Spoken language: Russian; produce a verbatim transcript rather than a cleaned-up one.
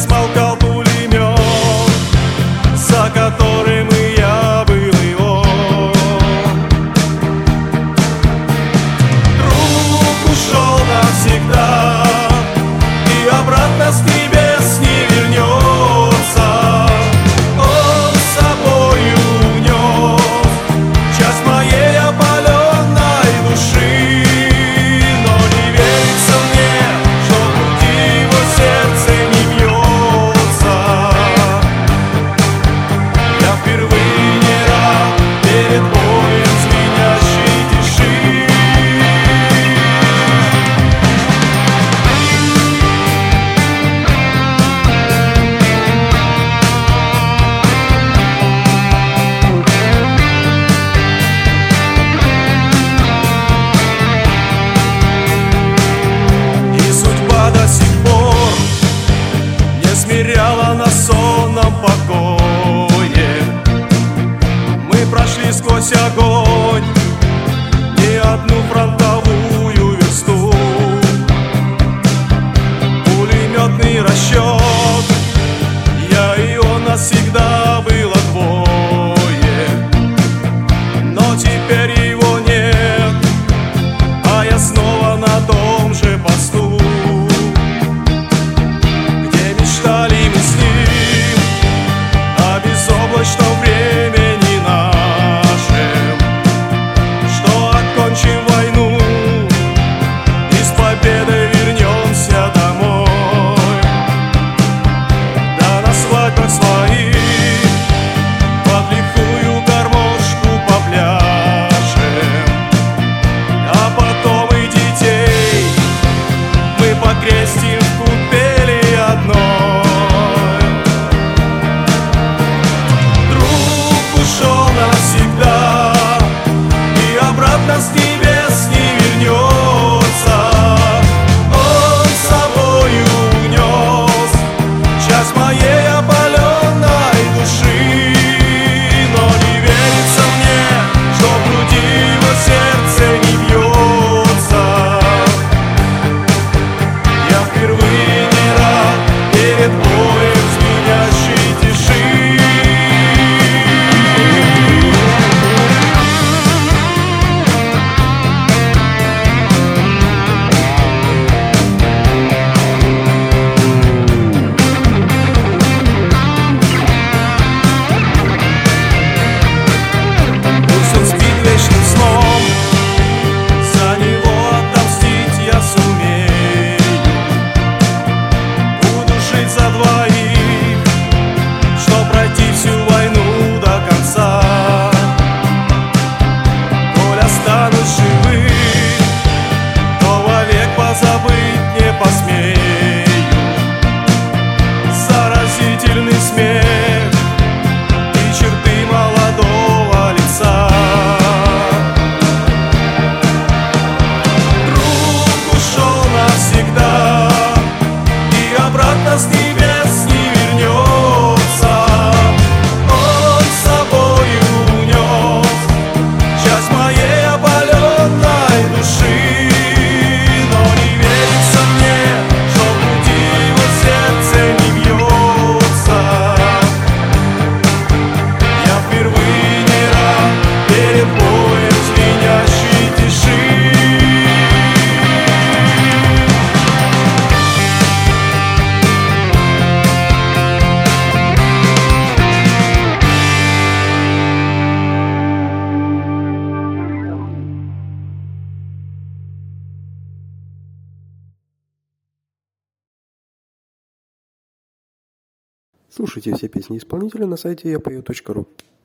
смолкал пулемет, за которым и я был его. Друг ушел навсегда, и обратно с небес не вернется. Он с собою унес часть моей опаленной души, но не верится мне, что в груди его сердце не бьется. Я впервые не рад перед боем звенящей тиши. И судьба до сих пор не смиряла нас сонном покое. Мы прошли сквозь огонь не одну фронтовую версту. Пулеметный расчет, я и он, нас всегда было двое. Но теперь его нет, а я снова на том же посту, где мечтали мы с ним о безоблачном времени нашем, что окончим войну и с победой вернемся домой. Да на свадьбах своих под лихую гармошку попляшем, а потом и детей мы покрестим в купели одной. Друг ушел навсегда, и обратно с небес не вернется. Он с собою унес часть моей опаленной души, но не верится мне, что в груди его сердце не бьется. Я впервые не рад перед боем звенящей тиши. Пусть он спит вечным сном, за него отомстить я сумею. Буду жить за двоих, чтоб пройти всю войну до конца. Коль останусь живых, то вовек позабыть не посмею заразительный смех и черты молодого лица. Друг ушел навсегда, и обратно с небес не вернется. Он с собою унес часть моей опаленной души, но не верится мне, что в груди его сердце не бьется. Я впервые не рад перед боем звенящей тиши. Слушайте все песни исполнителя на сайте я пою точка ру.